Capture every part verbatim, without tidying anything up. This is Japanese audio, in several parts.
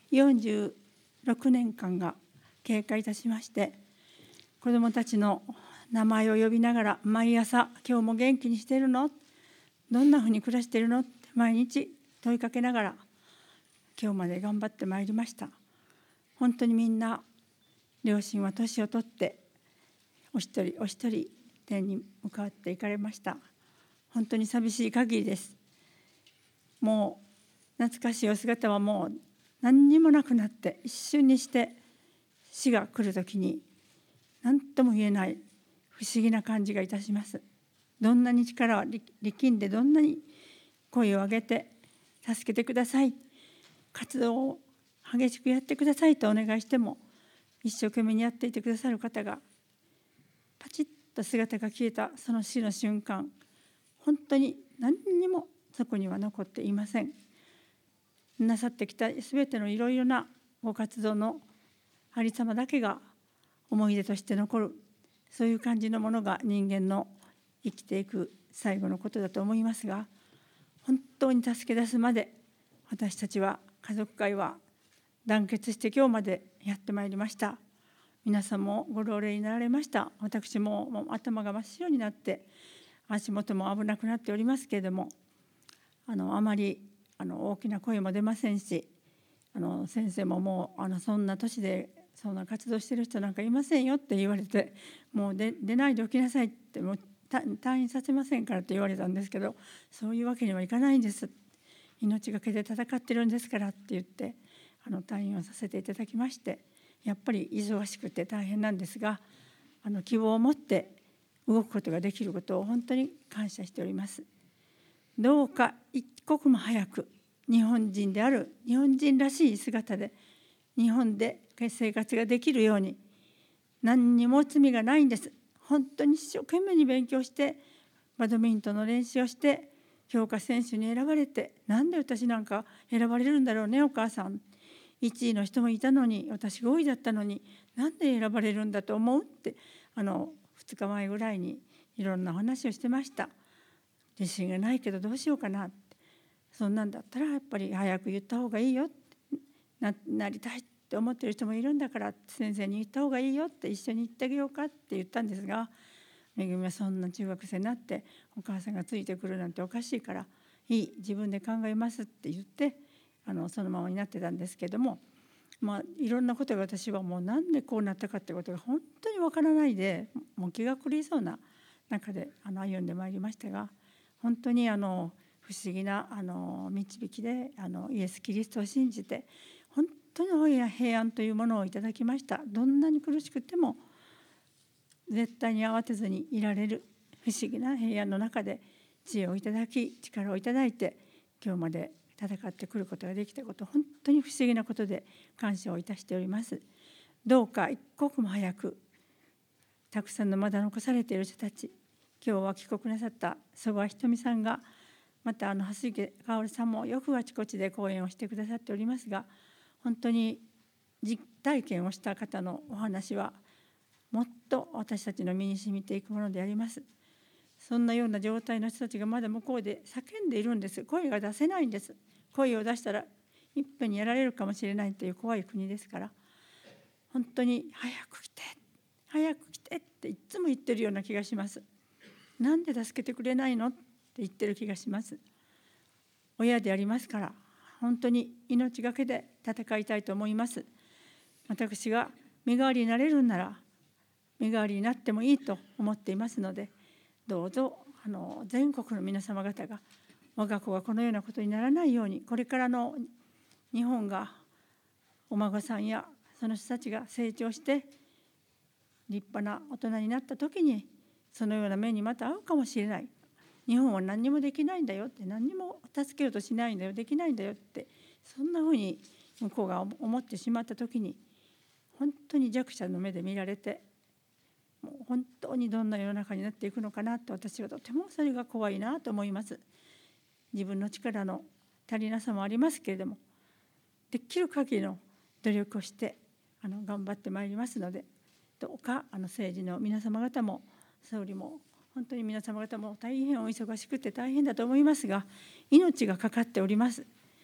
よんじゅうろくねんかんが経過いたしまして、子どもたちの名前を呼びながら毎朝「今日も元気にしているの？どんなふうに暮らしているの？」って毎日問いかけながら今日まで頑張ってまいりました。本当にみんな両親は年を取ってお一人お一人天に向かっていかれました。本当に寂しい限りです。もう懐かしいお姿はもう何にもなくなって、一瞬にして死が来るときに何とも言えない不思議な感じがいたします。どんなに力を力んで、どんなに声を上げて助けてください、活動を激しくやってくださいとお願いしても、一生懸命にやっていてくださる方がパチッと姿が消えたその死の瞬間、本当に何にもそこには残っていません。なさってきたすべてのいろいろなご活動のありさまだけが思い出として残る、そういう感じのものが人間の生きていく最後のことだと思いますが、本当に助け出すまで私たちは、家族会は団結して今日までやってまいりました。皆さんもご老齢になられました。私ももう頭が真っ白になって足元も危なくなっておりますけれども、あのあまりあの大きな声も出ませんし、あの先生ももうあのそんな年でそんな活動してる人なんかいませんよって言われて、もう出出ないでおきなさいって、もう退院させませんからって言われたんですけど、そういうわけにはいかないんです、命がけで戦ってるんですからって言ってあの退院をさせていただきまして、やっぱり忙しくて大変なんですが、あの希望を持って動くことができることを本当に感謝しております。どうか一刻も早く日本人である日本人らしい姿で日本で生活ができるように、何にも罪がないんです。本当に一生懸命に勉強してバドミントンの練習をして強化選手に選ばれて、なんで私なんか選ばれるんだろうね、お母さん、いちいの人もいたのに、私ごいだったのになんで選ばれるんだと思うって、あのふつかまえぐらいにいろんな話をしてました。自信がないけどどうしようかなって、そんなんだったらやっぱり早く言った方がいいよって、 な, なりたいって思ってる人もいるんだから先生に言った方がいいよって一緒に言ってあげようかって言ったんですが、めぐみはそんな中学生になってお母さんがついてくるなんておかしいからいい、自分で考えますって言ってあのそのままになってたんですけども、まあいろんなことが私はもうなんでこうなったかってことが本当にわからないで、もう気が狂いそうな中であの歩んでまいりましたが、本当にあの不思議なあの導きであのイエス・キリストを信じて本当に平安というものをいただきました。どんなに苦しくても絶対に慌てずにいられる不思議な平安の中で知恵をいただき力をいただいて今日まで戦ってくることができたこと、本当に不思議なことで感謝をいたしております。どうか一刻も早くたくさんのまだ残されている人たち、今日は帰国なさった曽我ひとみさんが、またあの蓮池薫さんもよくあちこちで講演をしてくださっておりますが、本当に実体験をした方のお話はもっと私たちの身に染みていくものであります。そんなような状態の人たちがまだ向こうで叫んでいるんです。声が出せないんです。声を出したらいっぺんにやられるかもしれないという怖い国ですから、本当に早く来て早く来てっていつも言ってるような気がします。なんで助けてくれないのって言ってる気がします。親でありますから本当に命がけで戦いたいと思います。私が身代わりになれるんなら身代わりになってもいいと思っていますので、どうぞあの全国の皆様方が我が子がこのようなことにならないように、これからの日本がお孫さんやその人たちが成長して立派な大人になった時にそのような目にまた遭うかもしれない。日本は何にもできないんだよって、何にも助けようとしないんだよ、できないんだよって、そんなふうに向こうが思ってしまった時に本当に弱者の目で見られて、もう本当にどんな世の中になっていくのかなと、私はとてもそれが怖いなと思います。自分の力の足りなさもありますけれども、できる限りの努力をしてあの頑張ってまいりますので、どうかあの政治の皆様方も総理も本当に皆様方も大変お忙しくて大変だと思いますが、命がかかっております。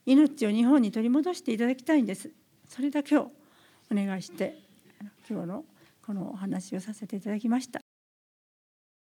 命を日本に取り戻していただきたいんです。それだけをお願いして今日のこのお話をさせていただきました。